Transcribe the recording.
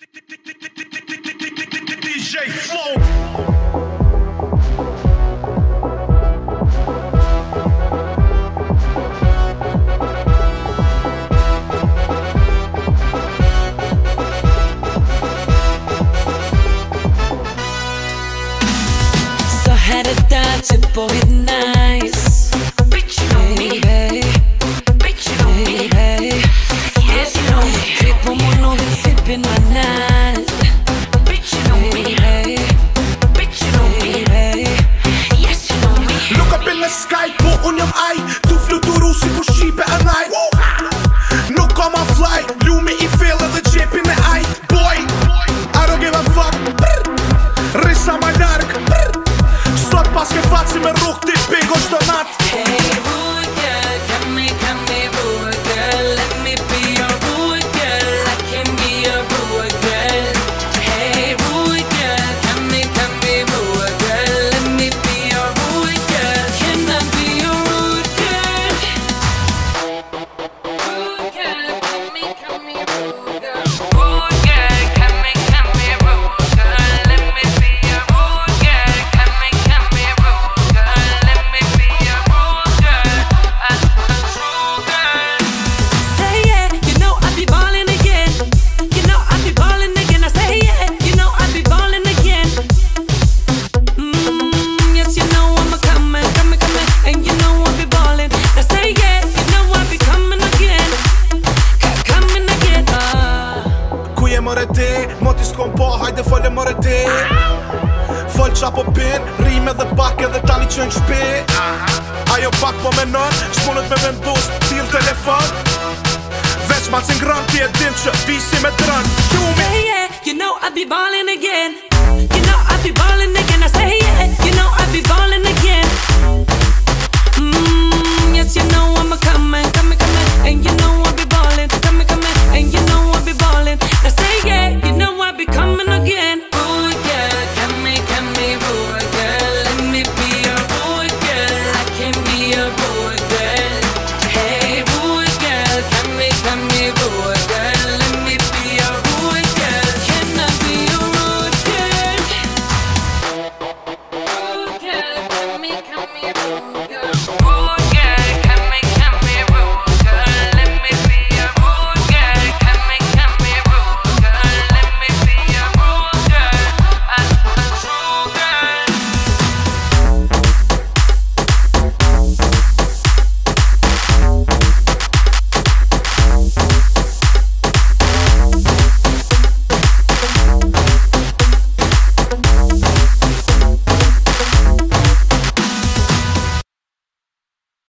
DJ Flow. Så här är dagen på ett nice. Bitch you know me, bitch you know me, yes you know me. Grip på mono, sipping my night. Bitch you know me, bitch you know me, yes you know me. Look up in the sky, po unë jam aj. Tu fluturu si kur shqipe e naj. Nuk ka ma fly, lumi I fill edhe gjepin e aj. Boy, I don't give a fuck. Risa ma larg. Sot pas ke faci me rrug ti pingo qdo nat. Hey rude girl, come rude girl. Let me be your rude girl. I can be your rude girl. Hey rude girl, come rude girl. Let me be your rude girl. Can I be your rude girl? Rude girl, come rude girl. Rude girl, come rude girl. Let me be your rude girl. Come rude girl. Let me be your rude girl. I'm a true girl. Say yeah, you know I be ballin' again. You know I be ballin' again. I say yeah, you know I be ballin' again. Yes, you know I'm a coming, and you know I be ballin'. I say yeah, you know I be coming again, coming again. Ku je more ti, moti s'kom po, hajde fole more ti. Fol qa po pin, rime dhe bak edhe tani që në shpi. Ajo bak po menon, shpunët me vendus, t'il telefon. Veç ma që ngrën, ti e din që visi me drën. Say yeah, you know I be ballin' again.